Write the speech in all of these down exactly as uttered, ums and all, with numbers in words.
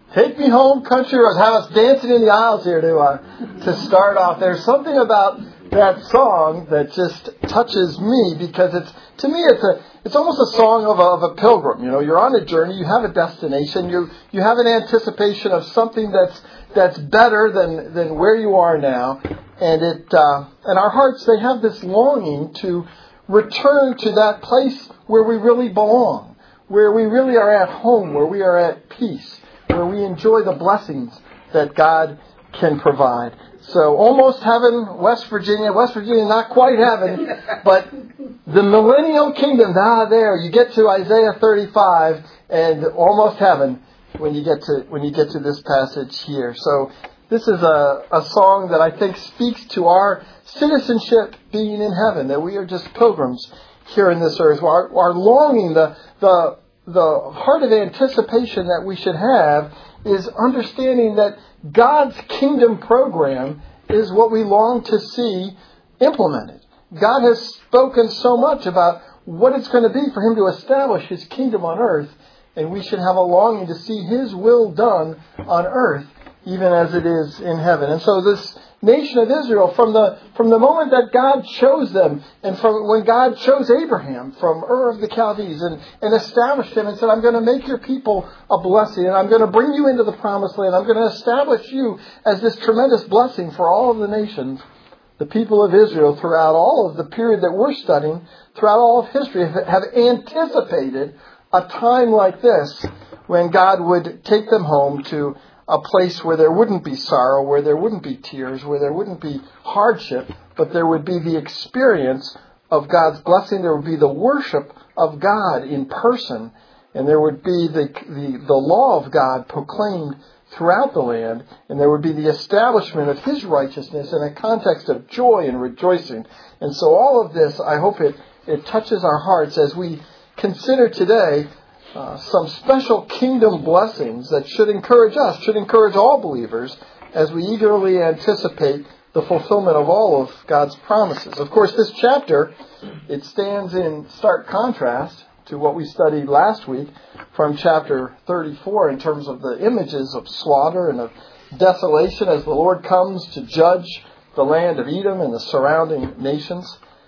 Take Me Home, Country Roads. Have us dancing in the aisles here to uh, to start off. There's something about that song that just touches me because it's to me it's a it's almost a song of a, of a pilgrim. You know, you're on a journey, you have a destination, you you have an anticipation of something that's that's better than than where you are now, and it uh, and our hearts, they have this longing to return to that place where we really belong, where we really are at home, where we are at peace, where we enjoy the blessings that God can provide. So almost heaven, West Virginia. West Virginia, not quite heaven, but the millennial kingdom. Ah, there you get to Isaiah thirty-five, and almost heaven when you get to when you get to this passage here. So this is a, a song that I think speaks to our citizenship being in heaven, that we are just pilgrims here in this earth. Our, our longing, the the the heart of anticipation that we should have is understanding that God's kingdom program is what we long to see implemented. God has spoken so much about what it's going to be for Him to establish His kingdom on earth, and we should have a longing to see His will done on earth, even as it is in heaven. And so this nation of Israel, from the from the moment that God chose them, and from when God chose Abraham from Ur of the Chaldees and, and established him and said, I'm going to make your people a blessing, and I'm going to bring you into the promised land. I'm going to establish you as this tremendous blessing for all of the nations. The people of Israel, throughout all of the period that we're studying, throughout all of history, have anticipated a time like this when God would take them home to a place where there wouldn't be sorrow, where there wouldn't be tears, where there wouldn't be hardship, but there would be the experience of God's blessing. There would be the worship of God in person, and there would be the, the, the law of God proclaimed throughout the land, and there would be the establishment of His righteousness in a context of joy and rejoicing. And so all of this, I hope it, it touches our hearts as we consider today Uh, some special kingdom blessings that should encourage us, should encourage all believers as we eagerly anticipate the fulfillment of all of God's promises. Of course, this chapter, it stands in stark contrast to what we studied last week from chapter thirty-four in terms of the images of slaughter and of desolation as the Lord comes to judge the land of Edom and the surrounding nations.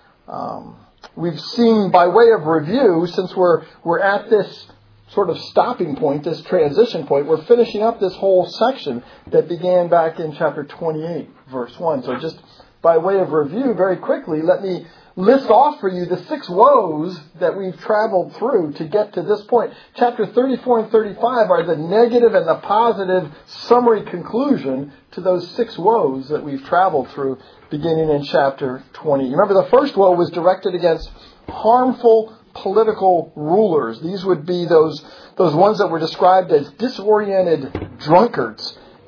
Um, We've seen, by way of review, since we're we're at this sort of stopping point, this transition point, we're finishing up this whole section that began back in chapter twenty-eight, verse one. So just by way of review, very quickly, let me list off for you the six woes that we've traveled through to get to this point. Chapter thirty-four and thirty-five are the negative and the positive summary conclusion to those six woes that we've traveled through beginning in chapter twenty. Remember, the first woe was directed against harmful political rulers. These would be those, those ones that were described as disoriented drunkards,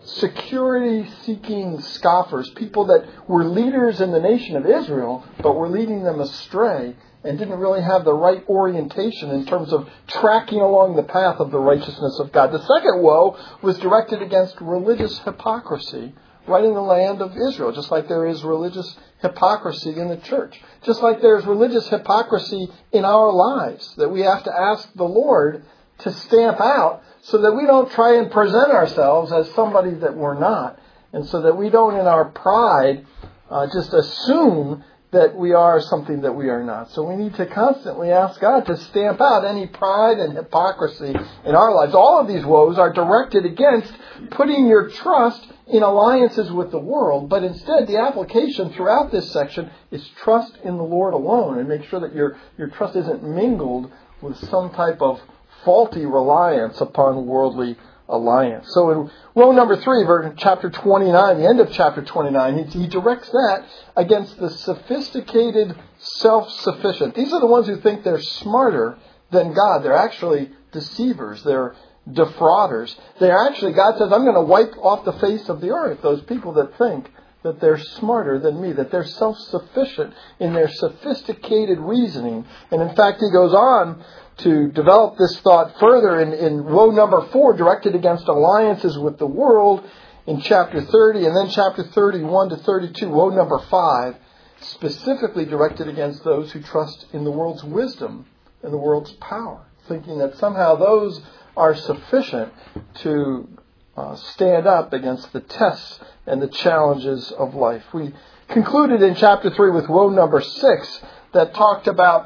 security-seeking scoffers, people that were leaders in the nation of Israel, but were leading them astray and didn't really have the right orientation in terms of tracking along the path of the righteousness of God. The second woe was directed against religious hypocrisy right in the land of Israel, just like there is religious hypocrisy in the church. Just like there is religious hypocrisy in our lives that we have to ask the Lord to stamp out so that we don't try and present ourselves as somebody that we're not, and so that we don't in our pride uh, just assume that we are something that we are not. So we need to constantly ask God to stamp out any pride and hypocrisy in our lives. All of these woes are directed against putting your trust in alliances with the world, but instead the application throughout this section is trust in the Lord alone, and make sure that your, your trust isn't mingled with some type of faulty reliance upon worldly alliance. So in woe number three, verse chapter twenty-nine, the end of chapter twenty-nine, he, he directs that against the sophisticated self-sufficient. These are the ones who think they're smarter than God. They're actually deceivers. They're defrauders. They're actually, God says, I'm going to wipe off the face of the earth those people that think that they're smarter than me, that they're self-sufficient in their sophisticated reasoning. And in fact, he goes on to develop this thought further in, in woe number four, directed against alliances with the world in chapter thirty, and then chapter thirty-one to thirty-two, woe number five, specifically directed against those who trust in the world's wisdom and the world's power, thinking that somehow those are sufficient to uh, stand up against the tests and the challenges of life. We concluded in chapter three with woe number six that talked about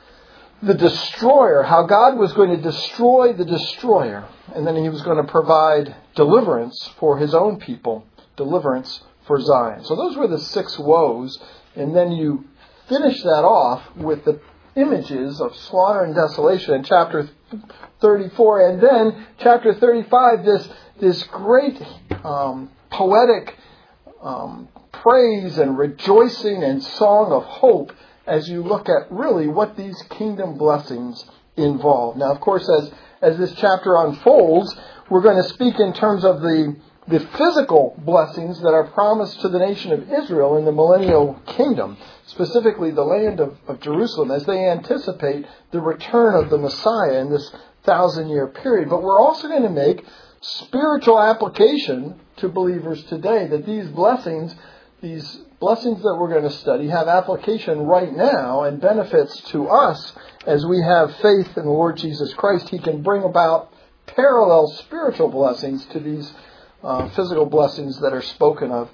the destroyer, how God was going to destroy the destroyer, and then he was going to provide deliverance for his own people, deliverance for Zion. So those were the six woes, and then you finish that off with the images of slaughter and desolation in chapter thirty-four, and then chapter thirty-five, this this great um, poetic um, praise and rejoicing and song of hope as you look at really what these kingdom blessings involve. Now, of course, as as this chapter unfolds, we're going to speak in terms of the the physical blessings that are promised to the nation of Israel in the millennial kingdom, specifically the land of, of Jerusalem, as they anticipate the return of the Messiah in this thousand-year period. But we're also going to make spiritual application to believers today, that these blessings, these blessings that we're going to study, have application right now and benefits to us as we have faith in the Lord Jesus Christ. He can bring about parallel spiritual blessings to these Uh, physical blessings that are spoken of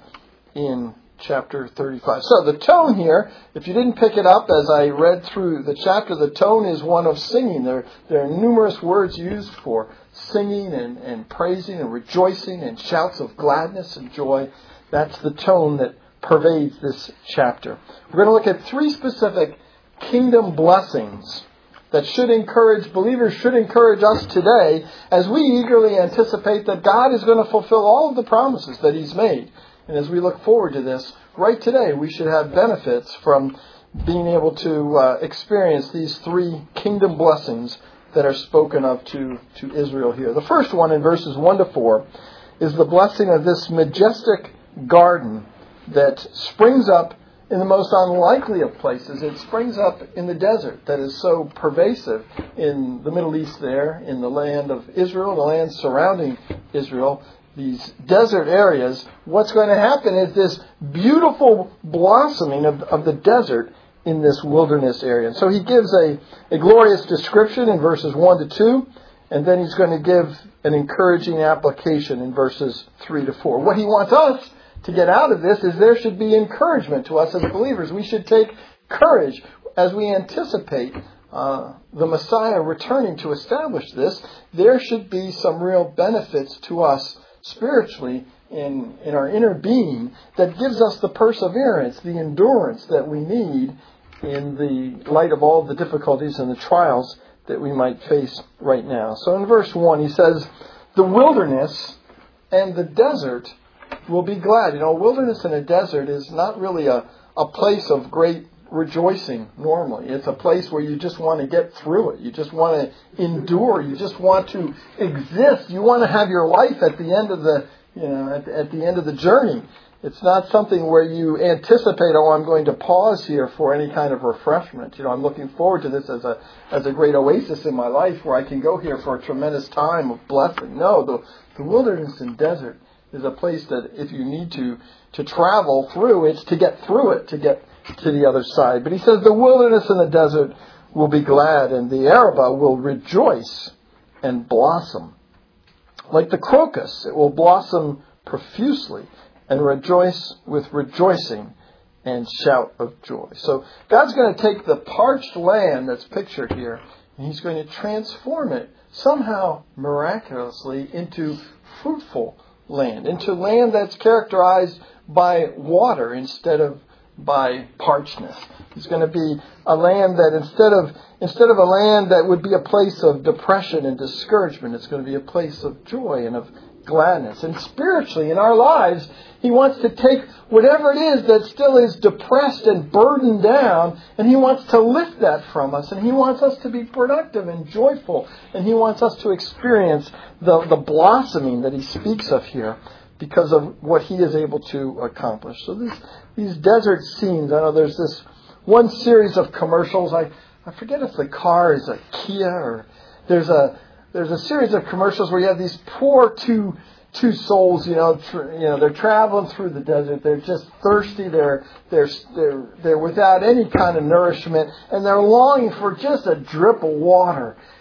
in chapter thirty-five. So the tone here, if you didn't pick it up as I read through the chapter, the tone is one of singing. There, there are numerous words used for singing and, and praising and rejoicing and shouts of gladness and joy. That's the tone that pervades this chapter. We're going to look at three specific kingdom blessings that should encourage, believers should encourage us today as we eagerly anticipate that God is going to fulfill all of the promises that He's made. And as we look forward to this, right today we should have benefits from being able to uh, experience these three kingdom blessings that are spoken of to, to Israel here. The first one in verses one to four is the blessing of this majestic garden that springs up in the most unlikely of places. It springs up in the desert that is so pervasive in the Middle East there, in the land of Israel, the land surrounding Israel, these desert areas. What's going to happen is this beautiful blossoming of, of the desert in this wilderness area. And so he gives a, a glorious description in verses one to two, and then he's going to give an encouraging application in verses three to four. What he wants us to get out of this is there should be encouragement to us as believers. We should take courage as we anticipate uh, the Messiah returning to establish this. There should be some real benefits to us spiritually in, in our inner being that gives us the perseverance, the endurance that we need in the light of all the difficulties and the trials that we might face right now. So in verse one, he says, the wilderness and the desert will be glad. You know, wilderness and a desert is not really a, a place of great rejoicing normally. It's a place where you just want to get through it. You just want to endure. You just want to exist. You want to have your life at the end of the, you know, at, at the end of the journey. It's not something where you anticipate, oh, I'm going to pause here for any kind of refreshment. You know, I'm looking forward to this as a as a great oasis in my life where I can go here for a tremendous time of blessing. No, the, the wilderness and desert is a place that if you need to to travel through, it's to get through it, to get to the other side. But he says the wilderness and the desert will be glad, and the Arabah will rejoice and blossom. Like the crocus, it will blossom profusely and rejoice with rejoicing and shout of joy. So God's going to take the parched land that's pictured here, and He's going to transform it somehow miraculously into fruitful land, into land that's characterized by water instead of by parchness. It's going to be a land that instead of instead of a land that would be a place of depression and discouragement, it's going to be a place of joy and of gladness. And spiritually in our lives, He wants to take whatever it is that still is depressed and burdened down, and He wants to lift that from us, and He wants us to be productive and joyful, and He wants us to experience the, the blossoming that He speaks of here because of what He is able to accomplish. So this, these desert scenes, I know there's this one series of commercials, I, I forget if the car is a Kia or there's a There's a series of commercials where you have these poor two two souls, you know, tr- you know, they're traveling through the desert. They're just thirsty. They're they're they're they're without any kind of nourishment, and they're longing for just a drip of water.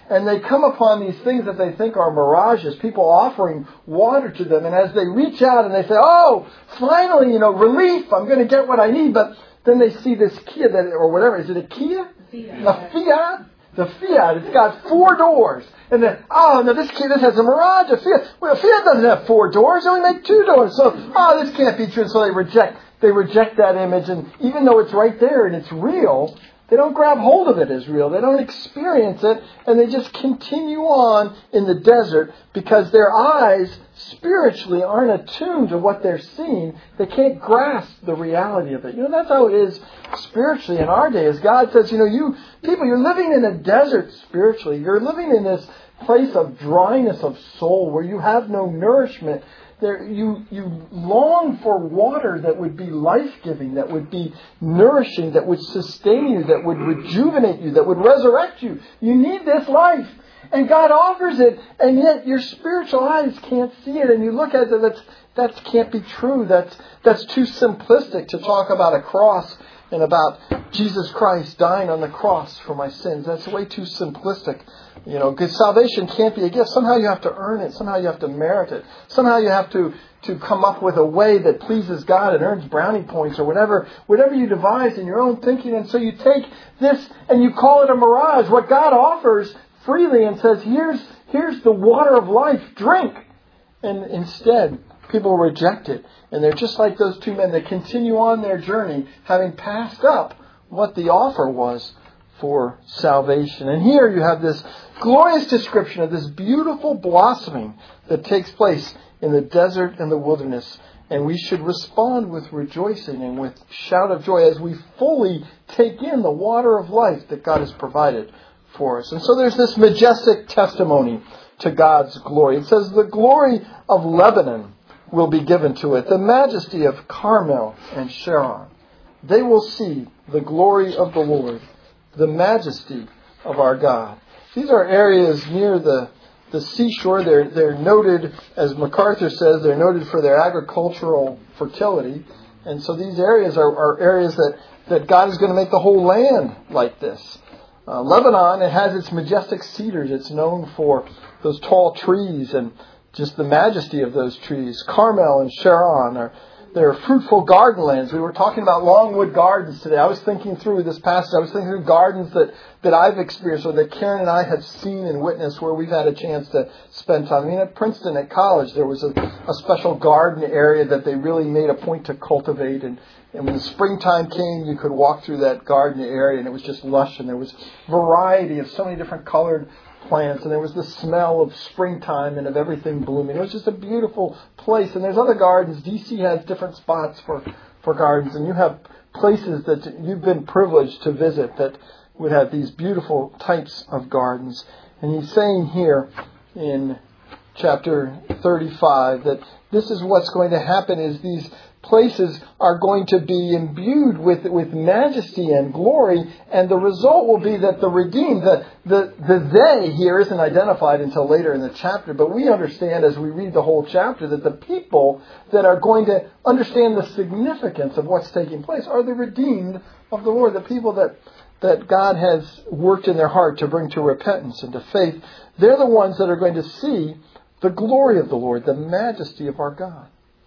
and they come upon these things that they think are mirages, people offering water to them. And as they reach out and they say, oh, finally, you know, relief, I'm going to get what I need. But then they see this Kia, that, or whatever. Is it a Kia? Fiat. A Fiat? The Fiat. It's got four doors. And then, oh, no, this Kia, this has a Mirage, a Fiat. Well, a Fiat doesn't have four doors. It only makes two doors. So, oh, this can't be true. So they reject, they reject that image. And even though it's right there and it's real, they don't grab hold of it as real. They don't experience it, and they just continue on in the desert because their eyes spiritually aren't attuned to what they're seeing. They can't grasp the reality of it. You know, that's how it is spiritually in our day. As God says, you know, you people, you're living in a desert spiritually. You're living in this place of dryness of soul where you have no nourishment. There, you, you long for water that would be life-giving, that would be nourishing, that would sustain you, that would rejuvenate you, that would resurrect you. You need this life. And God offers it, and yet your spiritual eyes can't see it. And you look at it, that's, that can't be true. That's, that's too simplistic to talk about a cross and about Jesus Christ dying on the cross for my sins. That's way too simplistic. You know, because salvation can't be a gift. Somehow you have to earn it. Somehow you have to merit it. Somehow you have to, to come up with a way that pleases God and earns brownie points or whatever, whatever you devise in your own thinking. And so you take this and you call it a mirage. What God offers freely and says, here's, here's the water of life, drink. And instead, people reject it. And they're just like those two men that continue on their journey, having passed up what the offer was for salvation. And here you have this glorious description of this beautiful blossoming that takes place in the desert and the wilderness. And we should respond with rejoicing and with shout of joy as we fully take in the water of life that God has provided for us. And so there's this majestic testimony to God's glory. It says the glory of Lebanon will be given to it, the majesty of Carmel and Sharon. They will see the glory of the Lord, the majesty of our God. These are areas near the, the seashore. They're, they're noted, as MacArthur says, they're noted for their agricultural fertility. And so these areas are, are areas that, that God is going to make the whole land like this. Uh, Lebanon, it has its majestic cedars. It's known for those tall trees and just the majesty of those trees. Carmel and Sharon are There are fruitful garden lands. We were talking about Longwood Gardens today. I was thinking through this passage. I was thinking through gardens that, that I've experienced or that Karen and I have seen and witnessed where we've had a chance to spend time. I mean, at Princeton, at college, there was a, a special garden area that they really made a point to cultivate. And, and when the springtime came, you could walk through that garden area and it was just lush. And there was variety of so many different colored plants, and there was the smell of springtime and of everything blooming. It was just a beautiful place. And there's other gardens. D C has different spots for, for gardens, and you have places that you've been privileged to visit that would have these beautiful types of gardens. And he's saying here in chapter thirty-five that this is what's going to happen is these places are going to be imbued with with majesty and glory, and the result will be that the redeemed, the, the, the they here isn't identified until later in the chapter, but we understand as we read the whole chapter that the people that are going to understand the significance of what's taking place are the redeemed of the Lord, the people that, that God has worked in their heart to bring to repentance and to faith. They're the ones that are going to see the glory of the Lord, the majesty of our God.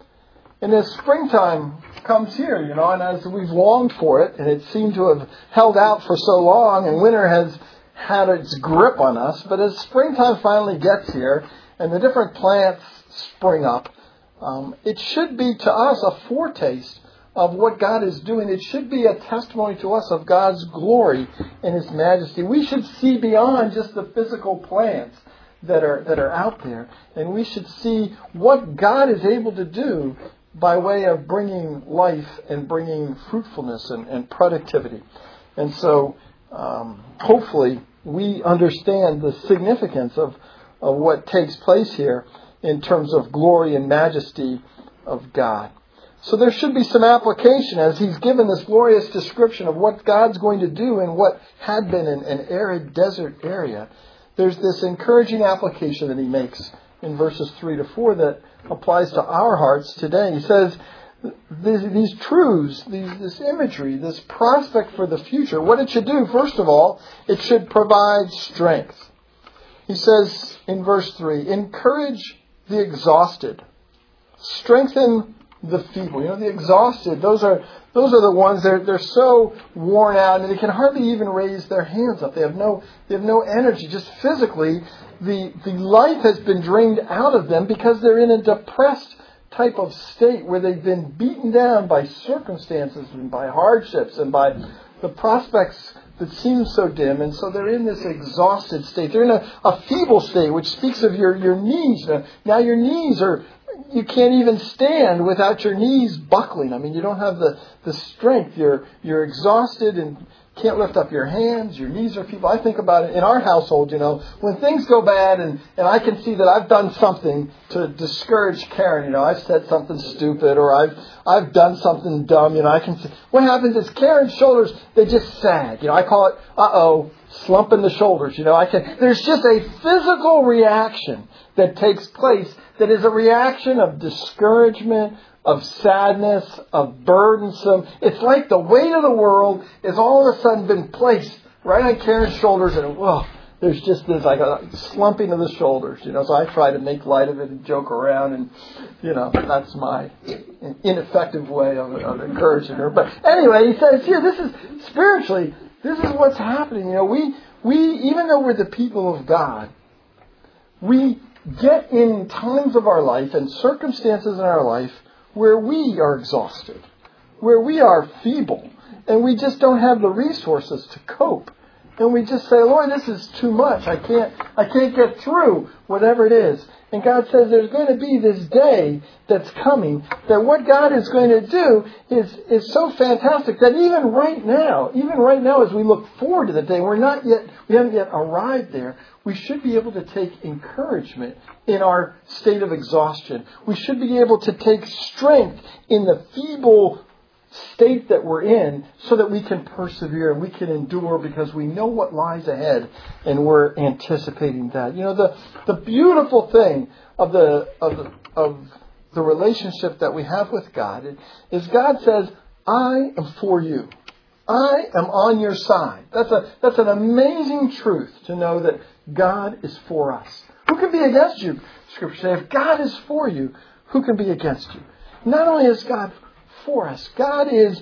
And as springtime comes here, you know, and as we've longed for it, and it seemed to have held out for so long, and winter has had its grip on us, but as springtime finally gets here, and the different plants spring up, um, it should be to us a foretaste of what God is doing. It should be a testimony to us of God's glory and His majesty. We should see beyond just the physical plants that are that are out there, and we should see what God is able to do by way of bringing life and bringing fruitfulness and, and productivity. And so, um, hopefully, we understand the significance of, of what takes place here in terms of glory and majesty of God. So there should be some application as he's given this glorious description of what God's going to do in what had been an, an arid desert area. There's this encouraging application that he makes in verses three to four that applies to our hearts today. He says, these, these truths, these, this imagery, this prospect for the future, what it should do, first of all, it should provide strength. He says in verse three, encourage the exhausted. Strengthen the feeble. You know, the exhausted, those are those are the ones that they're, they're so worn out and they can hardly even raise their hands up. They have no they have no energy. Just physically, the the life has been drained out of them because they're in a depressed type of state where they've been beaten down by circumstances and by hardships and by the prospects that seem so dim. And so they're in this exhausted state. They're in a, a feeble state, which speaks of your, your knees. Now, now your knees are, you can't even stand without your knees buckling. I mean, you don't have the, the strength. You're, you're exhausted and can't lift up your hands. Your knees are feeble. I think about it in our household, you know, when things go bad and, and I can see that I've done something to discourage Karen. You know, I've said something stupid or I've I've done something dumb. You know, I can see what happens is Karen's shoulders, they just sag. You know, I call it, uh-oh, slump in the shoulders. You know, I can. There's just a physical reaction that takes place that is a reaction of discouragement, of sadness, of burdensome. It's like the weight of the world is all of a sudden been placed right on Karen's shoulders, and whoa, there's just this like a slumping of the shoulders, you know. So I try to make light of it and joke around, and you know, that's my ineffective way of, of encouraging her. But anyway, he says here, this is spiritually, this is what's happening. You know, we we even though we're the people of God, we get in times of our life and circumstances in our life where we are exhausted, where we are feeble, and we just don't have the resources to cope. And we just say, Lord, this is too much. I can't, I can't get through whatever it is. And God says there's going to be this day that's coming that what God is going to do is, is so fantastic that even right now, even right now as we look forward to the day, we're not yet, we haven't yet arrived there. We should be able to take encouragement in our state of exhaustion. We should be able to take strength in the feeble state that we're in so that we can persevere and we can endure because we know what lies ahead and we're anticipating that. You know, the, the beautiful thing of the, of the, of the relationship that we have with God is God says, I am for you. I am on your side. That's a, that's an amazing truth to know that God is for us. Who can be against you? Scripture says, if God is for you, who can be against you? Not only is God for us, God is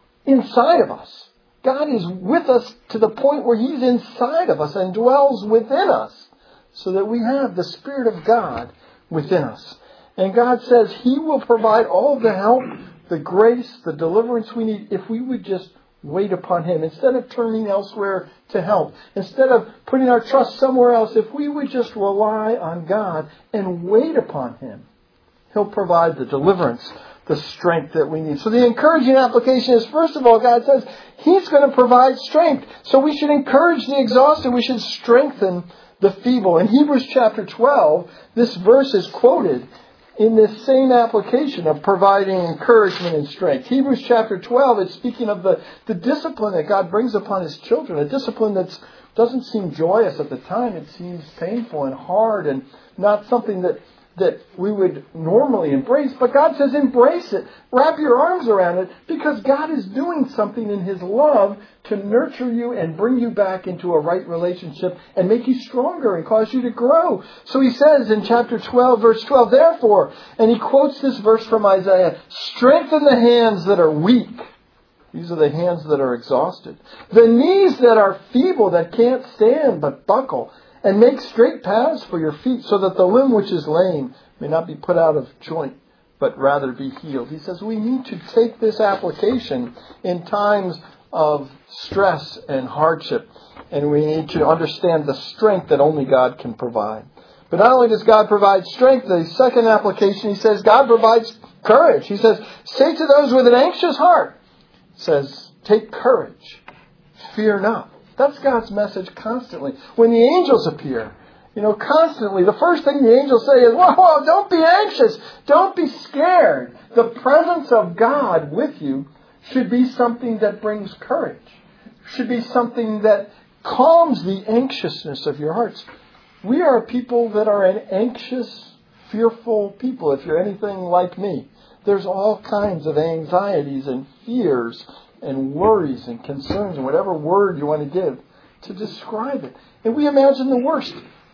inside of us. God is with us to the point where He's inside of us and dwells within us so that we have the Spirit of God within us. And God says He will provide all the help, the grace, the deliverance we need if we would just wait upon Him. Instead of turning elsewhere to help, instead of putting our trust somewhere else, if we would just rely on God and wait upon Him, He'll provide the deliverance, the strength that we need. So the encouraging application is, first of all, God says He's going to provide strength. So we should encourage the exhausted. We should strengthen the feeble. In Hebrews chapter twelve, this verse is quoted in this same application of providing encouragement and strength. Hebrews chapter twelve is speaking of the, the discipline that God brings upon His children, a discipline that doesn't seem joyous at the time. It seems painful and hard and not something that that we would normally embrace. But God says embrace it. Wrap your arms around it because God is doing something in His love to nurture you and bring you back into a right relationship and make you stronger and cause you to grow. So He says in chapter twelve, verse twelve, therefore, and He quotes this verse from Isaiah, strengthen the hands that are weak. These are the hands that are exhausted. The knees that are feeble, that can't stand but buckle. And make straight paths for your feet so that the limb which is lame may not be put out of joint, but rather be healed. He says we need to take this application in times of stress and hardship. And we need to understand the strength that only God can provide. But not only does God provide strength, the second application, He says God provides courage. He says, say to those with an anxious heart, He says, take courage, fear not. That's God's message constantly. When the angels appear, you know, constantly, the first thing the angels say is, whoa, whoa, don't be anxious. Don't be scared. The presence of God with you should be something that brings courage. Should be something that calms the anxiousness of your hearts. We are people that are an anxious, fearful people, if you're anything like me. There's all kinds of anxieties and fears and worries and concerns and whatever word you want to give to describe it. And we imagine the worst.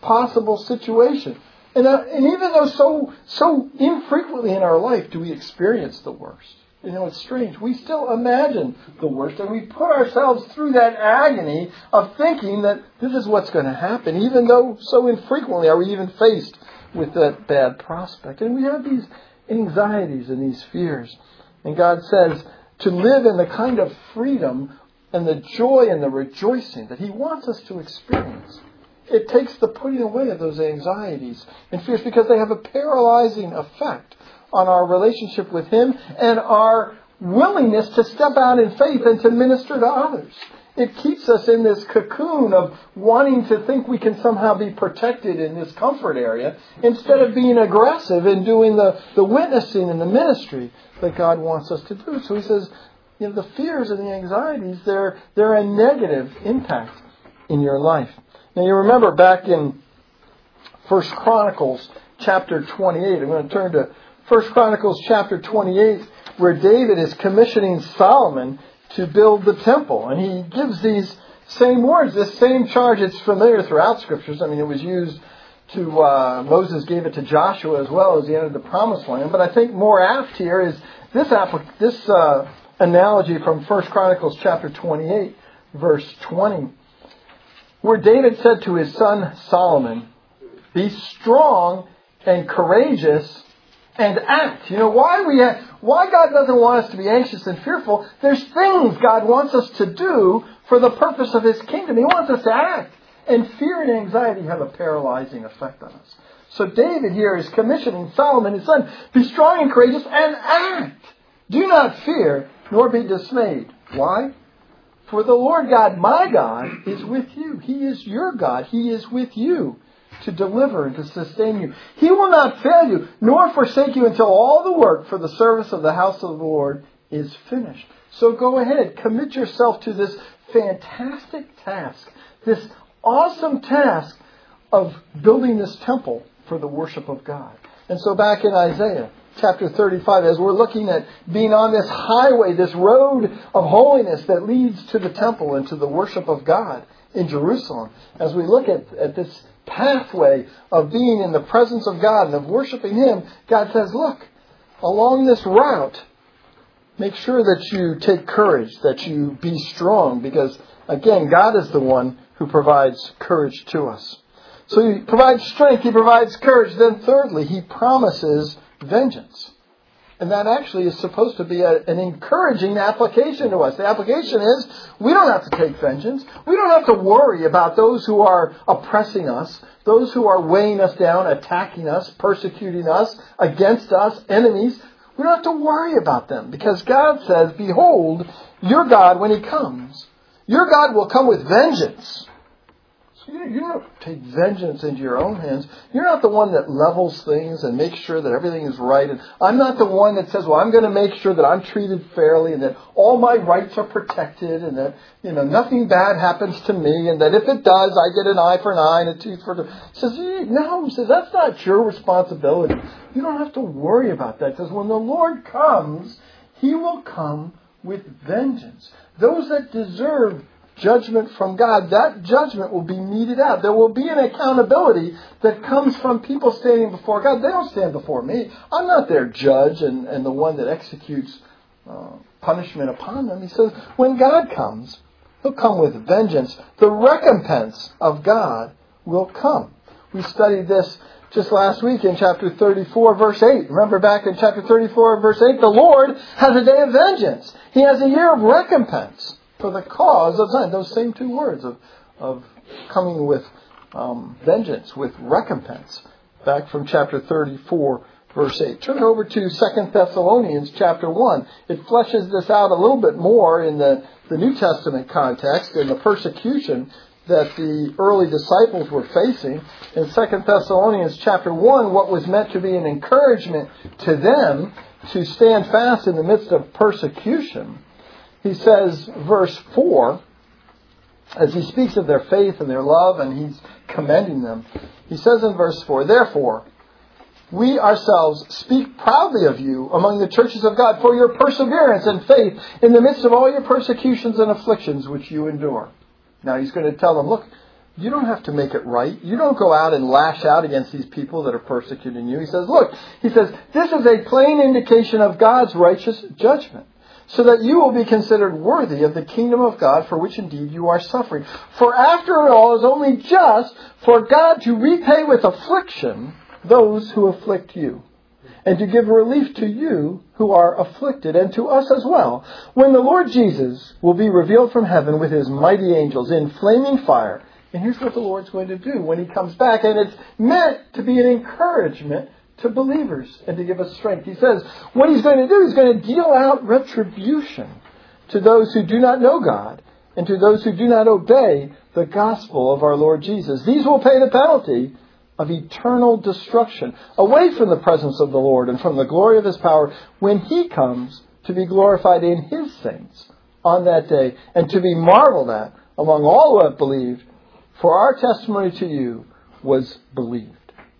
possible situation. And, uh, and even though so so infrequently in our life do we experience the worst. You know, it's strange. We still imagine the worst, and we put ourselves through that agony of thinking that this is what's going to happen, even though so infrequently are we even faced with that bad prospect. And we have these anxieties and these fears. And God says to live in the kind of freedom and the joy and the rejoicing that He wants us to experience. It takes the putting away of those anxieties and fears because they have a paralyzing effect on our relationship with Him and our willingness to step out in faith and to minister to others. It keeps us in this cocoon of wanting to think we can somehow be protected in this comfort area instead of being aggressive in doing the, the witnessing and the ministry that God wants us to do. So He says, you know, the fears and the anxieties, they're, they're a negative impact in your life. Now you remember back in First Chronicles chapter twenty-eight, I'm going to turn to First Chronicles chapter twenty-eight, where David is commissioning Solomon to build the temple. And he gives these same words, this same charge. It's familiar throughout Scriptures. I mean, it was used to, uh, Moses gave it to Joshua as well as he entered the Promised Land. But I think more apt here is this, applic- this uh, analogy from First Chronicles chapter twenty-eight, verse twenty, where David said to his son Solomon, "Be strong and courageous and act." You know, why we have, why God doesn't want us to be anxious and fearful? There's things God wants us to do for the purpose of His kingdom. He wants us to act. And fear and anxiety have a paralyzing effect on us. So David here is commissioning Solomon, his son, be strong and courageous and act. Do not fear, nor be dismayed. Why? For the Lord God, my God, is with you. He is your God. He is with you to deliver and to sustain you. He will not fail you, nor forsake you until all the work for the service of the house of the Lord is finished. So go ahead, commit yourself to this fantastic task, this awesome task of building this temple for the worship of God. And so back in Isaiah chapter thirty-five, as we're looking at being on this highway, this road of holiness that leads to the temple and to the worship of God in Jerusalem, as we look at, at this pathway of being in the presence of God and of worshiping Him, God says, look, along this route, make sure that you take courage, that you be strong, because, again, God is the one who provides courage to us. So He provides strength, He provides courage. Then thirdly, He promises vengeance. And that actually is supposed to be a, an encouraging application to us. The application is we don't have to take vengeance. We don't have to worry about those who are oppressing us, those who are weighing us down, attacking us, persecuting us, against us, enemies. We don't have to worry about them because God says, behold, your God when He comes, your God will come with vengeance. So you, you don't take vengeance into your own hands. You're not the one that levels things and makes sure that everything is right. And I'm not the one that says, well, I'm going to make sure that I'm treated fairly and that all my rights are protected and that, you know, nothing bad happens to me and that if it does, I get an eye for an eye and a tooth for a tooth. He says, no, he says, that's not your responsibility. You don't have to worry about that because when the Lord comes, He will come with vengeance. Those that deserve judgment from God, that judgment will be meted out. There will be an accountability that comes from people standing before God. They don't stand before me. I'm not their judge and, and the one that executes uh, punishment upon them. He says, when God comes, He'll come with vengeance. The recompense of God will come. We studied this just last week in chapter thirty-four, verse eight. Remember back in chapter thirty-four, verse eight, the Lord has a day of vengeance. He has a year of recompense for the cause of Zion. Those same two words of, of coming with um, vengeance, with recompense. Back from chapter thirty-four, verse eight. Turn over to Second Thessalonians chapter one. It fleshes this out a little bit more in the, the New Testament context and the persecution that the early disciples were facing. In Second Thessalonians chapter one, what was meant to be an encouragement to them to stand fast in the midst of persecution. He says, verse four, as he speaks of their faith and their love, and he's commending them, he says in verse four, therefore, we ourselves speak proudly of you among the churches of God for your perseverance and faith in the midst of all your persecutions and afflictions which you endure. Now he's going to tell them, look, You don't have to make it right. You don't go out and lash out against these people that are persecuting you. He says, look, he says, this is a plain indication of God's righteous judgment, so that you will be considered worthy of the kingdom of God, for which indeed you are suffering. For after all, it is only just for God to repay with affliction those who afflict you, and to give relief to you who are afflicted, and to us as well, when the Lord Jesus will be revealed from heaven with his mighty angels in flaming fire. And here's what the Lord's going to do when he comes back. And it's meant to be an encouragement to believers and to give us strength. He says what he's going to do is going to deal out retribution to those who do not know God and to those who do not obey the gospel of our Lord Jesus. These will pay the penalty of eternal destruction away from the presence of the Lord and from the glory of his power when he comes to be glorified in his saints on that day and to be marveled at among all who have believed. For our testimony to you was believed.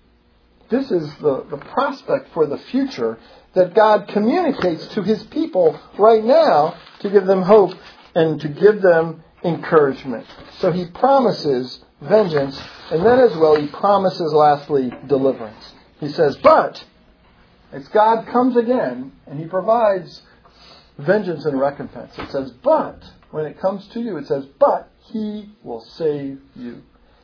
This is the, the prospect for the future that God communicates to his people right now to give them hope and to give them encouragement. So he promises vengeance, and then as well he promises lastly deliverance. He says, but as God comes again and he provides vengeance and recompense, it says, but when it comes to you, it says, but he will save you.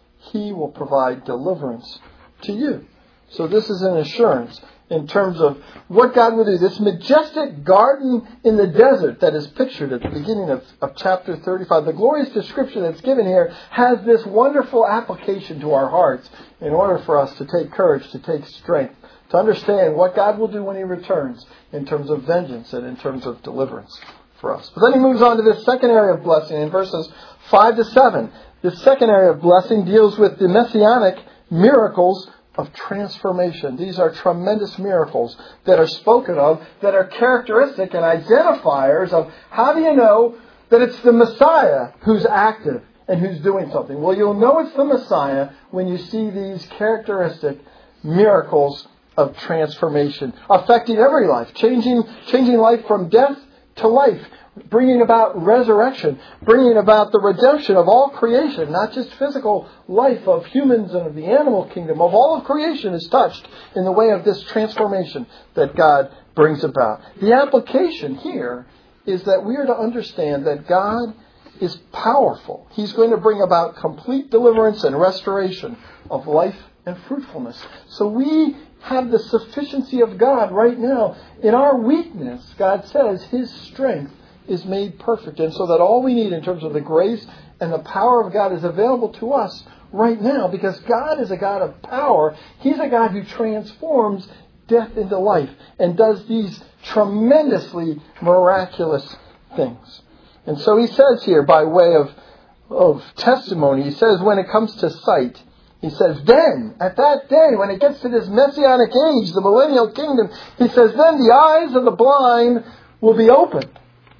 He will provide deliverance to you. So this is an assurance in terms of what God will do. This majestic garden in the desert that is pictured at the beginning of, of chapter thirty-five, the glorious description that's given here has this wonderful application to our hearts in order for us to take courage, to take strength, to understand what God will do when he returns in terms of vengeance and in terms of deliverance for us. But then he moves on to this second area of blessing in verses five to seven. This second area of blessing deals with the messianic miracles of transformation. These are tremendous miracles that are spoken of, that are characteristic and identifiers of how do you know that it's the Messiah who's active and who's doing something. Well, you'll know it's the Messiah when you see these characteristic miracles of transformation affecting every life, changing, changing life from death to life, bringing about resurrection, bringing about the redemption of all creation, not just physical life of humans and of the animal kingdom, of all of creation is touched in the way of this transformation that God brings about. The application here is that we are to understand that God is powerful. He's going to bring about complete deliverance and restoration of life and fruitfulness. So we have the sufficiency of God right now. In our weakness, God says his strength is made perfect. And so that all we need in terms of the grace and the power of God is available to us right now, because God is a God of power. He's a God who transforms death into life and does these tremendously miraculous things. And so he says here, by way of, of testimony, he says when it comes to sight, he says, then, at that day, when it gets to this messianic age, the millennial kingdom, he says, then the eyes of the blind will be opened.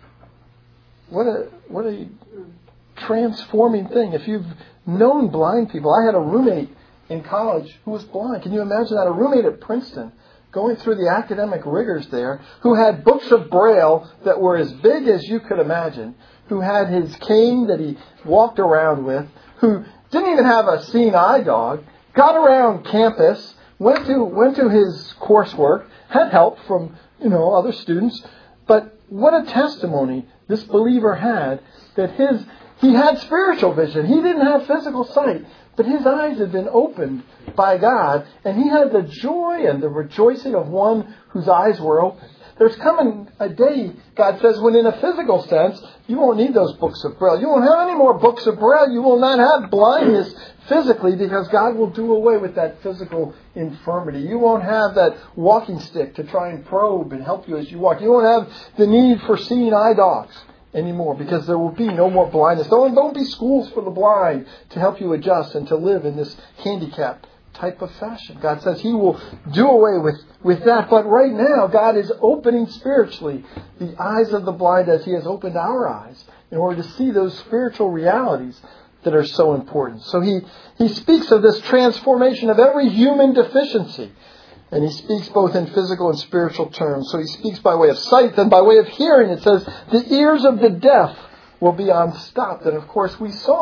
What a, what a transforming thing. If you've known blind people, I had a roommate in college who was blind. Can you imagine that? A roommate at Princeton, going through the academic rigors there, who had books of Braille that were as big as you could imagine, who had his cane that he walked around with, who didn't even have a seeing eye dog, got around campus, went to went to his coursework, had help from, you know, other students. But what a testimony this believer had that his he had spiritual vision. He didn't have physical sight, but his eyes had been opened by God, and he had the joy and the rejoicing of one whose eyes were opened. There's coming a day, God says, when in a physical sense, you won't need those books of Braille. You won't have any more books of Braille. You will not have blindness physically, because God will do away with that physical infirmity. You won't have that walking stick to try and probe and help you as you walk. You won't have the need for seeing eye dogs anymore, because there will be no more blindness. There won't be schools for the blind to help you adjust and to live in this handicapped type of fashion. God says he will do away with, with that. But right now, God is opening spiritually the eyes of the blind as he has opened our eyes in order to see those spiritual realities that are so important. So he, he speaks of this transformation of every human deficiency. And he speaks both in physical and spiritual terms. So he speaks by way of sight, then by way of hearing. It says, the ears of the deaf will be unstopped. And of course, we saw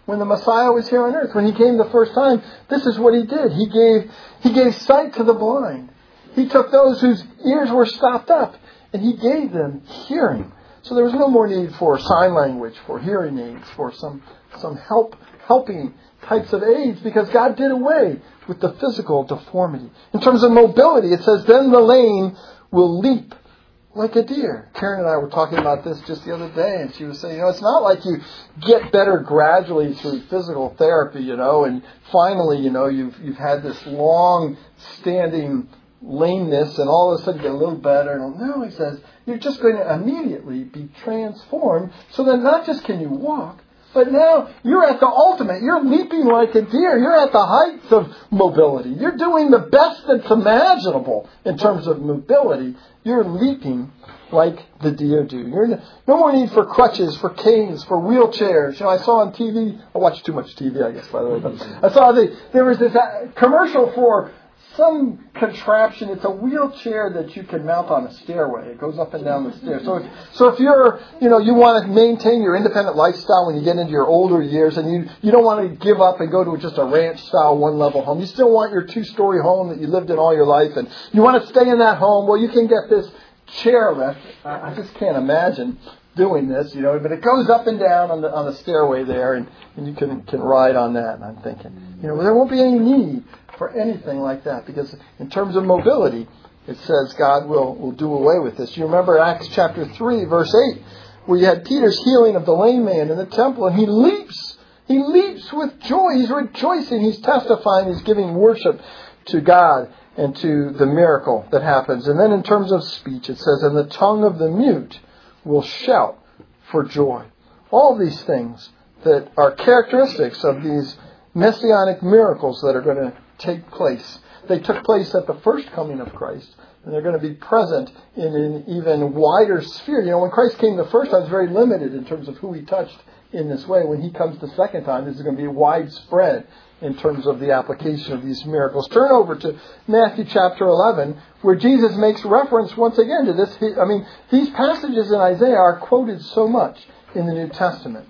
when the Messiah was here on earth. When he came the first time, this is what he did. He gave, he gave sight to the blind. He took those whose ears were stopped up, and he gave them hearing. So there was no more need for sign language, for hearing aids, for some, some help, helping types of aids, because God did away with the physical deformity. In terms of mobility, it says, then the lame will leap like a deer. Karen and I were talking about this just the other day, and she was saying, you know, it's not like you get better gradually through physical therapy, you know, and finally, you know, you've you've had this long-standing lameness, and all of a sudden you get a little better. And no, he says, you're just going to immediately be transformed, so that not just can you walk, but now you're at the ultimate. You're leaping like a deer. You're at the heights of mobility. You're doing the best that's imaginable in terms of mobility. You're leaping like the deer do. You're no more need for crutches, for canes, for wheelchairs. You know, I saw on T V, I watch too much T V, I guess, by the way, but I saw the, there was this commercial for some contraption. It's a wheelchair that you can mount on a stairway. It goes up and down the stairs. So if, so if you're, you know, you want to maintain your independent lifestyle when you get into your older years, and you, you don't want to give up and go to just a ranch-style one-level home. You still want your two-story home that you lived in all your life, and you want to stay in that home. Well, you can get this chairlift. I, I just can't imagine doing this, you know, but it goes up and down on the on the stairway there, and, and you can can ride on that. And I'm thinking, you know, well, there won't be any need for anything like that, because in terms of mobility, it says God will, will do away with this. You remember Acts chapter three, verse eight, where you had Peter's healing of the lame man in the temple, and he leaps. He leaps with joy. He's rejoicing. He's testifying. He's giving worship to God and to the miracle that happens. And then in terms of speech, it says, and the tongue of the mute will shout for joy. All these things that are characteristics of these messianic miracles that are going to take place. They took place at the first coming of Christ, and they're going to be present in an even wider sphere. You know, when Christ came the first time, it was very limited in terms of who he touched in this way. When he comes the second time, this is going to be widespread in terms of the application of these miracles. Turn over to Matthew chapter eleven, where Jesus makes reference once again to this. I mean, these passages in Isaiah are quoted so much in the New Testament.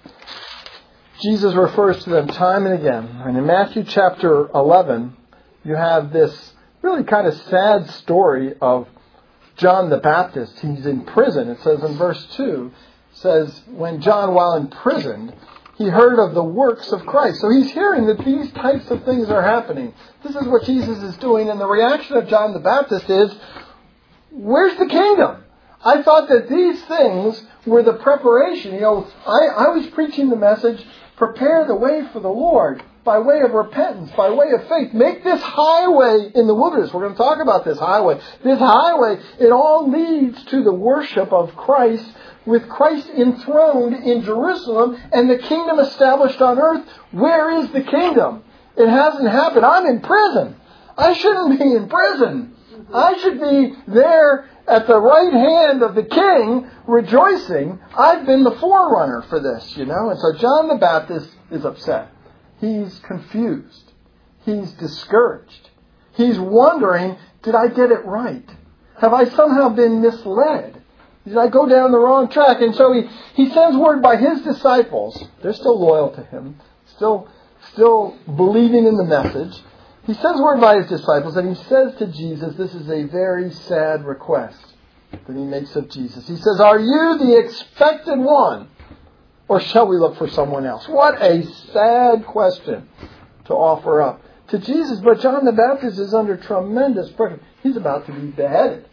Jesus refers to them time and again. And in Matthew chapter eleven, you have this really kind of sad story of John the Baptist. He's in prison. It says in verse two, it says, when John, while imprisoned, he heard of the works of Christ. So he's hearing that these types of things are happening. This is what Jesus is doing. And the reaction of John the Baptist is, where's the kingdom? I thought that these things were the preparation. You know, I, I was preaching the message, prepare the way for the Lord by way of repentance, by way of faith. Make this highway in the wilderness. We're going to talk about this highway. This highway, it all leads to the worship of Christ, with Christ enthroned in Jerusalem and the kingdom established on earth. Where is the kingdom? It hasn't happened. I'm in prison. I shouldn't be in prison. I should be there at the right hand of the king, rejoicing. I've been the forerunner for this, you know. And so John the Baptist is upset. He's confused. He's discouraged. He's wondering, did I get it right? Have I somehow been misled? Did I go down the wrong track? And so he, he sends word by his disciples. They're still loyal to him, still, still believing in the message. He sends word by his disciples, and he says to Jesus, this is a very sad request that he makes of Jesus. He says, are you the expected one, or shall we look for someone else? What a sad question to offer up to Jesus. But John the Baptist is under tremendous pressure. He's about to be beheaded.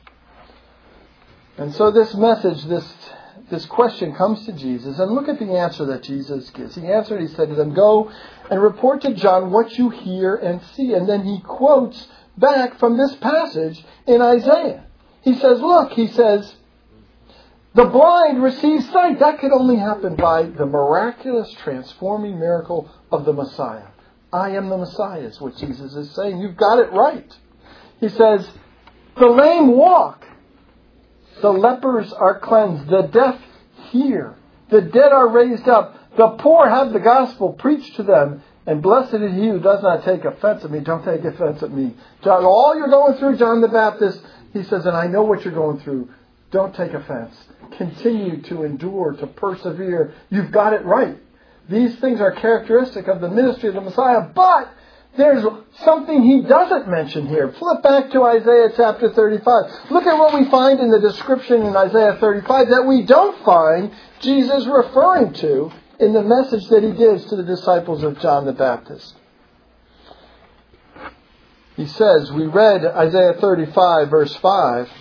And so this message, this this question comes to Jesus. And look at the answer that Jesus gives. He answered, he said to them, go and report to John what you hear and see. And then he quotes back from this passage in Isaiah. He says, look, he says, the blind receive sight. That could only happen by the miraculous transforming miracle of the Messiah. I am the Messiah is what Jesus is saying. You've got it right. He says, the lame walk. The lepers are cleansed. The deaf hear. The dead are raised up. The poor have the gospel preached to them. And blessed is he who does not take offense at me. Don't take offense at me. John, all you're going through, John the Baptist, he says, and I know what you're going through. Don't take offense. Continue to endure, to persevere. You've got it right. These things are characteristic of the ministry of the Messiah, but there's something he doesn't mention here. Flip back to Isaiah chapter thirty-five. Look at what we find in the description in Isaiah thirty-five that we don't find Jesus referring to in the message that he gives to the disciples of John the Baptist. He says, we read Isaiah thirty-five verse five,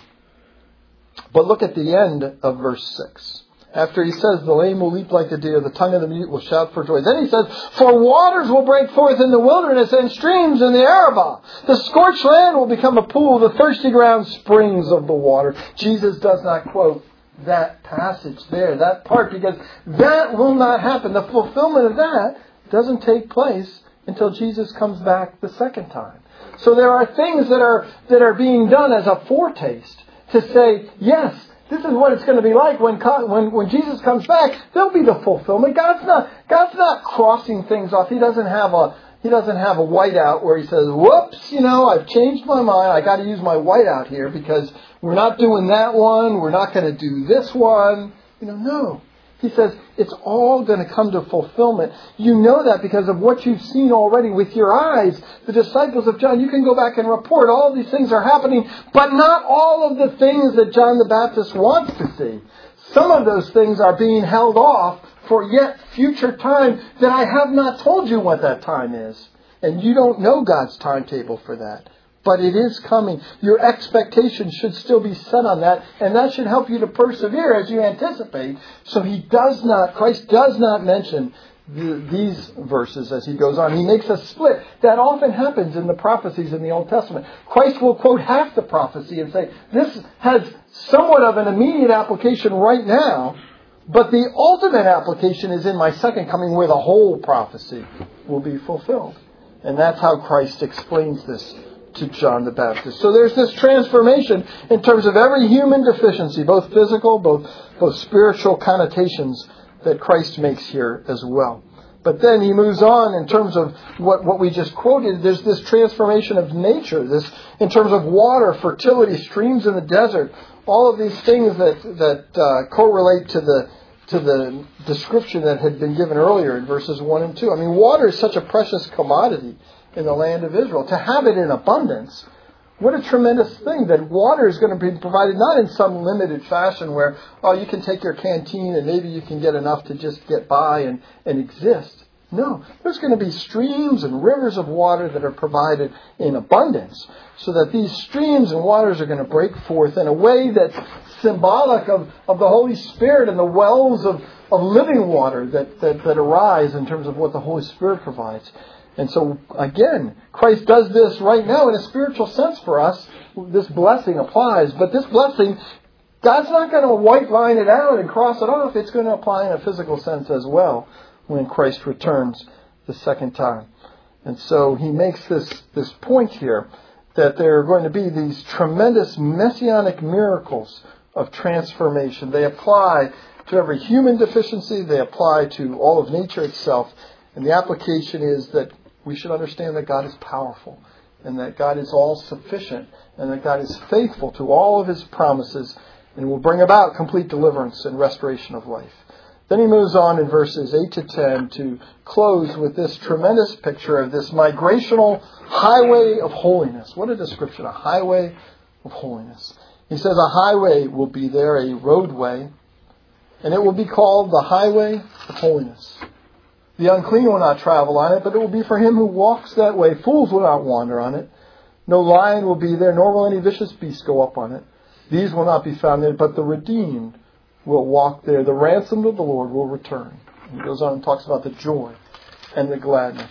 but look at the end of verse six. After he says, the lame will leap like the deer, the tongue of the mute will shout for joy. Then he says, for waters will break forth in the wilderness and streams in the Arabah. The scorched land will become a pool, the thirsty ground springs of the water. Jesus does not quote that passage there, that part, because that will not happen. The fulfillment of that doesn't take place until Jesus comes back the second time. So there are things that are that are being done as a foretaste to say, yes, this is what it's going to be like when when when Jesus comes back. There'll be the fulfillment. God's not God's not crossing things off. He doesn't have a he doesn't have a whiteout where he says, "Whoops, you know, I've changed my mind. I got to use my whiteout here because we're not doing that one. We're not going to do this one." You know, no. He says it's all going to come to fulfillment. You know that because of what you've seen already with your eyes. The disciples of John, you can go back and report all these things are happening, but not all of the things that John the Baptist wants to see. Some of those things are being held off for yet future time that I have not told you what that time is. And you don't know God's timetable for that. But it is coming. Your expectation should still be set on that. And that should help you to persevere as you anticipate. So he does not, Christ does not mention the, these verses as he goes on. He makes a split. That often happens in the prophecies in the Old Testament. Christ will quote half the prophecy and say, this has somewhat of an immediate application right now. But the ultimate application is in my second coming where the whole prophecy will be fulfilled. And that's how Christ explains this to John the Baptist. So there's this transformation in terms of every human deficiency, both physical, both, both spiritual connotations that Christ makes here as well. But then he moves on in terms of what, what we just quoted. There's this transformation of nature, this in terms of water, fertility, streams in the desert, all of these things that, that uh, correlate to the to the description that had been given earlier in verses one and two. I mean, water is such a precious commodity in the land of Israel. To have it in abundance, what a tremendous thing that water is going to be provided not in some limited fashion where, oh, you can take your canteen and maybe you can get enough to just get by and, and exist. No, there's going to be streams and rivers of water that are provided in abundance so that these streams and waters are going to break forth in a way that's symbolic of, of the Holy Spirit and the wells of, of living water that, that, that arise in terms of what the Holy Spirit provides. And so, again, Christ does this right now in a spiritual sense for us. This blessing applies. But this blessing, God's not going to white line it out and cross it off. It's going to apply in a physical sense as well when Christ returns the second time. And so he makes this, this point here that there are going to be these tremendous messianic miracles of transformation. They apply to every human deficiency. They apply to all of nature itself. And the application is that we should understand that God is powerful and that God is all sufficient and that God is faithful to all of his promises and will bring about complete deliverance and restoration of life. Then he moves on in verses eight to ten to close with this tremendous picture of this migrational highway of holiness. What a description, a highway of holiness. He says a highway will be there, a roadway, and it will be called the highway of holiness. The unclean will not travel on it, but it will be for him who walks that way. Fools will not wander on it. No lion will be there, nor will any vicious beast go up on it. These will not be found there, but the redeemed will walk there. The ransomed of the Lord will return. And he goes on and talks about the joy and the gladness.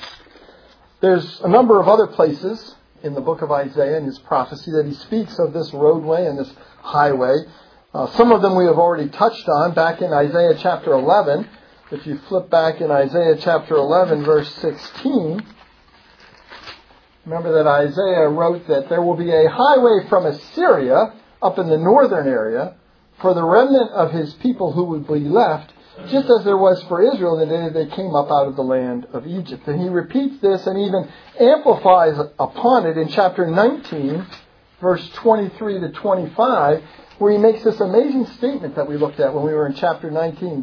There's a number of other places in the book of Isaiah and his prophecy that he speaks of this roadway and this highway. Uh, some of them we have already touched on back in Isaiah chapter eleven. If you flip back in Isaiah chapter eleven, verse sixteen, remember that Isaiah wrote that there will be a highway from Assyria up in the northern area for the remnant of his people who would be left, just as there was for Israel the day they came up out of the land of Egypt. And he repeats this and even amplifies upon it in chapter nineteen, verse twenty-three to twenty-five, where he makes this amazing statement that we looked at when we were in chapter nineteen.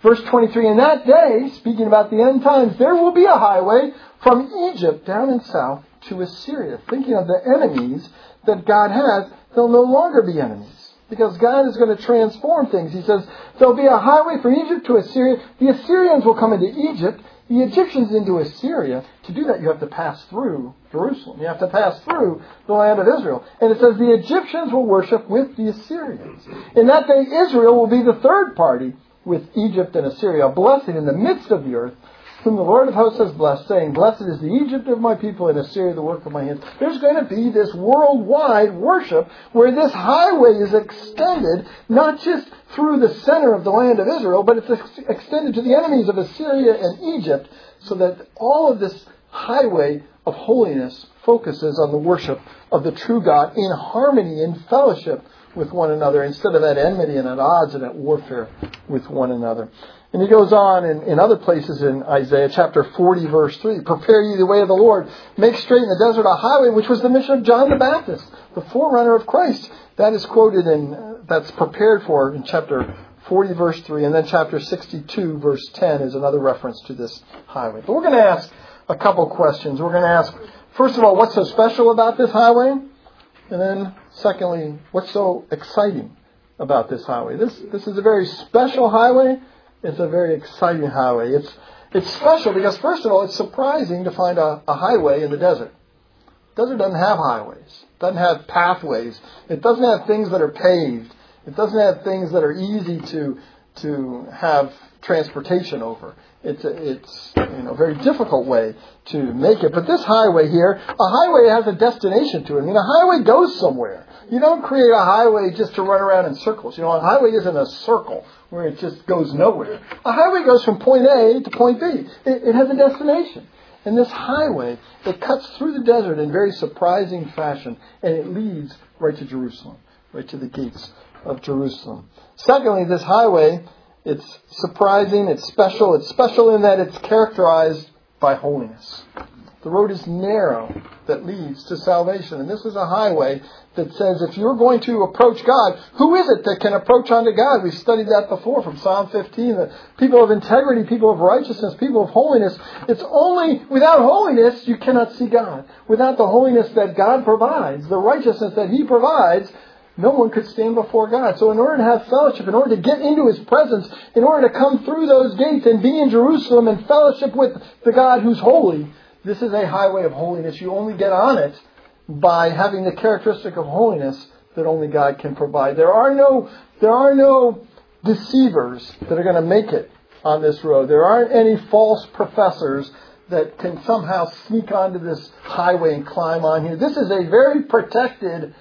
Verse twenty-three, in that day, speaking about the end times, there will be a highway from Egypt down in south to Assyria. Thinking of the enemies that God has, they'll no longer be enemies. Because God is going to transform things. He says, there'll be a highway from Egypt to Assyria. The Assyrians will come into Egypt. The Egyptians into Assyria. To do that, you have to pass through Jerusalem. You have to pass through the land of Israel. And it says the Egyptians will worship with the Assyrians. In that day, Israel will be the third party with Egypt and Assyria, a blessing in the midst of the earth, whom the Lord of hosts has blessed, saying, blessed is the Egypt of my people, and Assyria the work of my hands. There's going to be this worldwide worship where this highway is extended, not just through the center of the land of Israel, but it's ex- extended to the enemies of Assyria and Egypt, so that all of this highway of holiness focuses on the worship of the true God in harmony, in fellowship with one another, instead of at enmity and at odds and at warfare with one another. And he goes on in, in other places in Isaiah chapter forty, verse three, prepare ye the way of the Lord, make straight in the desert a highway, which was the mission of John the Baptist, the forerunner of Christ. That is quoted in, that's prepared for in chapter forty, verse three, and then chapter sixty-two, verse ten is another reference to this highway. But we're going to ask a couple questions. We're going to ask, first of all, what's so special about this highway? And then, secondly, what's so exciting about this highway? This this is a very special highway. It's a very exciting highway. It's it's special because, first of all, it's surprising to find a, a highway in the desert. The desert doesn't have highways. It doesn't have pathways. It doesn't have things that are paved. It doesn't have things that are easy to to have transportation over. It's a, it's you know, a very difficult way to make it. But this highway here, a highway has a destination to it. I mean, a highway goes somewhere. You don't create a highway just to run around in circles. You know, a highway isn't a circle where it just goes nowhere. A highway goes from point A to point B. It, it has a destination. And this highway, it cuts through the desert in very surprising fashion, and it leads right to Jerusalem, right to the gates of Jerusalem. Secondly, this highway, it's surprising, it's special. It's special in that it's characterized by holiness. The road is narrow that leads to salvation. And this is a highway that says if you're going to approach God, who is it that can approach unto God? We've studied that before from Psalm fifteen. The people of integrity, people of righteousness, people of holiness. It's only without holiness you cannot see God. Without the holiness that God provides, the righteousness that He provides, no one could stand before God. So in order to have fellowship, in order to get into His presence, in order to come through those gates and be in Jerusalem and fellowship with the God who's holy, this is a highway of holiness. You only get on it by having the characteristic of holiness that only God can provide. There are no, there are no deceivers that are going to make it on this road. There aren't any false professors that can somehow sneak onto this highway and climb on here. This is a very protected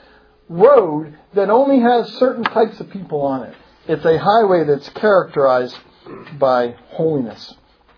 road that only has certain types of people on it. It's a highway that's characterized by holiness.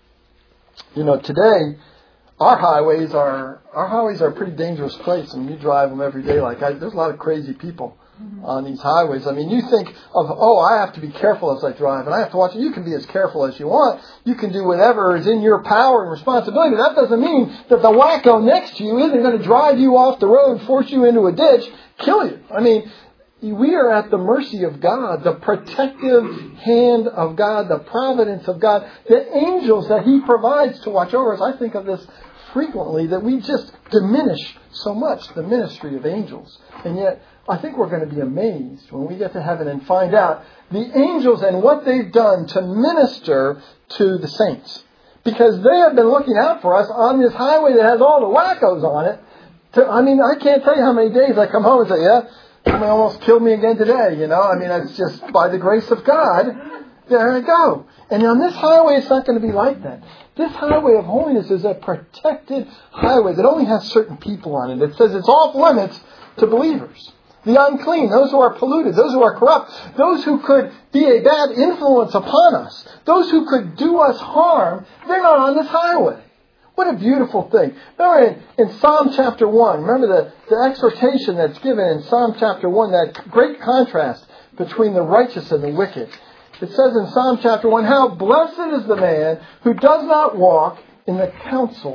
You know, today, our highways are our highways are a pretty dangerous place, and you drive them every day. Like I, there's a lot of crazy people on these highways. I mean, you think of, oh, I have to be careful as I drive, and I have to watch it. You can be as careful as you want. You can do whatever is in your power and responsibility. That doesn't mean that the wacko next to you isn't going to drive you off the road, force you into a ditch, kill you. I mean, we are at the mercy of God, the protective hand of God, the providence of God, the angels that He provides to watch over us. I think of this frequently, that we just diminish so much the ministry of angels. And yet, I think we're going to be amazed when we get to heaven and find out the angels and what they've done to minister to the saints. Because they have been looking out for us on this highway that has all the wackos on it. To, I mean, I can't tell you how many days I come home and say, yeah, somebody almost killed me again today, you know. I mean, it's just by the grace of God. There I go. And on this highway, it's not going to be like that. This highway of holiness is a protected highway that only has certain people on it. It says it's off limits to believers. The unclean, those who are polluted, those who are corrupt, those who could be a bad influence upon us, those who could do us harm, they're not on this highway. What a beautiful thing. Remember in, in Psalm chapter one, remember the, the exhortation that's given in Psalm chapter one, that great contrast between the righteous and the wicked. It says in Psalm chapter one, how blessed is the man who does not walk in the counsel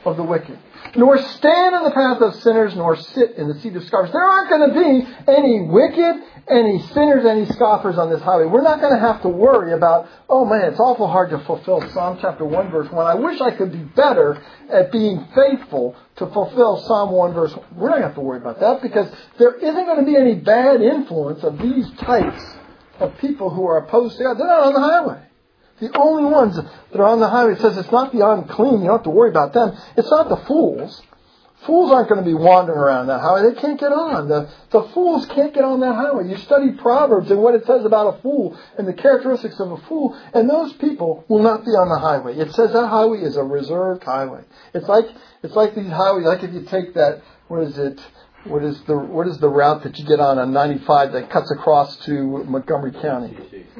of the wicked, nor stand in the path of sinners, nor sit in the seat of scoffers. There aren't going to be any wicked, any sinners, any scoffers on this highway. We're not going to have to worry about, oh man, it's awful hard to fulfill Psalm chapter one, verse one. I wish I could be better at being faithful to fulfill Psalm one, verse one. We're not going to have to worry about that because there isn't going to be any bad influence of these types of people who are opposed to God. They're not on the highway. The only ones that are on the highway, it says it's not the unclean. You don't have to worry about them. It's not the fools. Fools aren't going to be wandering around that highway. They can't get on. The, the fools can't get on that highway. You study Proverbs and what it says about a fool and the characteristics of a fool, and those people will not be on the highway. It says that highway is a reserved highway. It's like it's like these highways, like if you take that, what is it? What is the what is the route that you get on on ninety-five that cuts across to Montgomery County?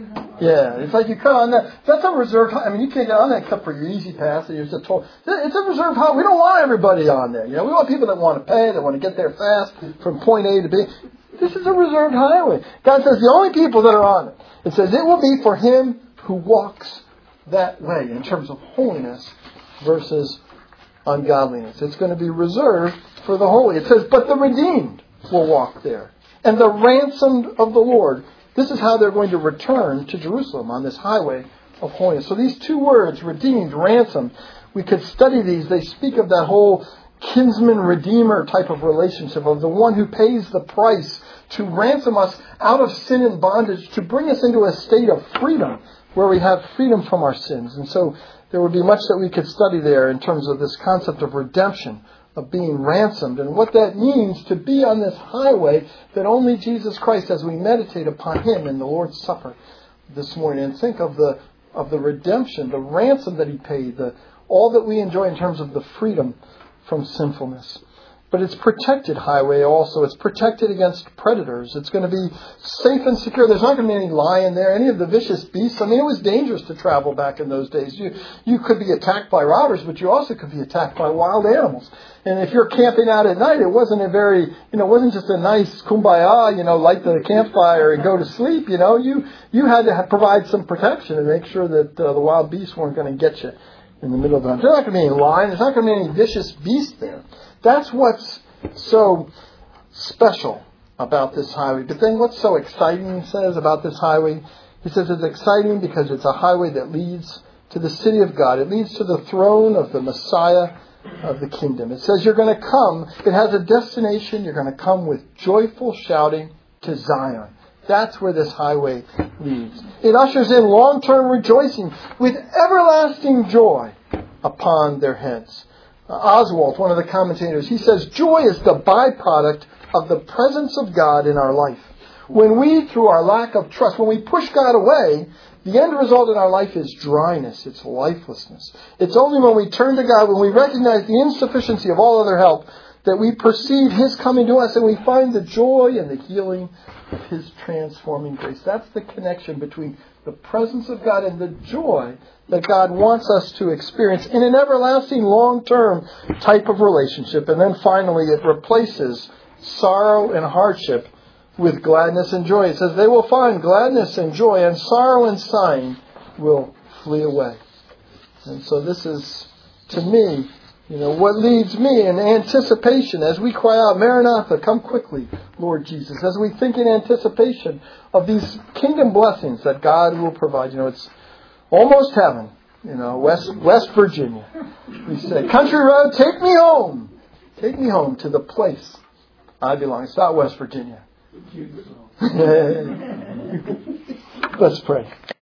Yeah, it's like you cut on that. That's a reserved highway. I mean, you can't get on that except for your easy pass. And you're just told, it's a reserved highway. We don't want everybody on there. You know, we want people that want to pay, that want to get there fast from point A to B. This is a reserved highway. God says the only people that are on it. It says it will be for him who walks that way in terms of holiness versus ungodliness. It's going to be reserved for the holy. It says, but the redeemed will walk there. And the ransomed of the Lord. This is how they're going to return to Jerusalem on this highway of holiness. So these two words, redeemed, ransomed, we could study these. They speak of that whole kinsman-redeemer type of relationship, of the one who pays the price to ransom us out of sin and bondage, to bring us into a state of freedom where we have freedom from our sins. And so there would be much that we could study there in terms of this concept of redemption, of being ransomed, and what that means to be on this highway that only Jesus Christ, as we meditate upon him in the Lord's Supper this morning, and think of the of the redemption, the ransom that he paid, the all that we enjoy in terms of the freedom from sinfulness. But it's protected highway also. It's protected against predators. It's going to be safe and secure. There's not going to be any lion there, any of the vicious beasts. I mean, it was dangerous to travel back in those days. You you could be attacked by robbers, but you also could be attacked by wild animals. And if you're camping out at night, it wasn't a very, you know, it wasn't just a nice kumbaya, you know, light the campfire and go to sleep. You know, you you had to have, provide some protection and make sure that uh, the wild beasts weren't going to get you in the middle of the night. There's not going to be any lion. There's not going to be any vicious beast there. That's what's so special about this highway. But then what's so exciting, he says, about this highway? He says it's exciting because it's a highway that leads to the city of God. It leads to the throne of the Messiah of the kingdom. It says you're going to come. It has a destination. You're going to come with joyful shouting to Zion. That's where this highway leads. It ushers in long-term rejoicing with everlasting joy upon their heads. Uh, Oswald, one of the commentators, he says, joy is the byproduct of the presence of God in our life. When we, through our lack of trust, when we push God away, the end result in our life is dryness. It's lifelessness. It's only when we turn to God, when we recognize the insufficiency of all other help, that we perceive his coming to us and we find the joy and the healing of his transforming grace. That's the connection between the presence of God and the joy that God wants us to experience in an everlasting long-term type of relationship. And then finally, it replaces sorrow and hardship with gladness and joy. It says they will find gladness and joy, and sorrow and sighing will flee away. And so this is, to me, you know, what leads me in anticipation as we cry out, Maranatha, come quickly, Lord Jesus. As we think in anticipation of these kingdom blessings that God will provide. You know, it's almost heaven, you know, West West Virginia. We say, country road, take me home. Take me home to the place I belong. It's not West Virginia. Let's pray.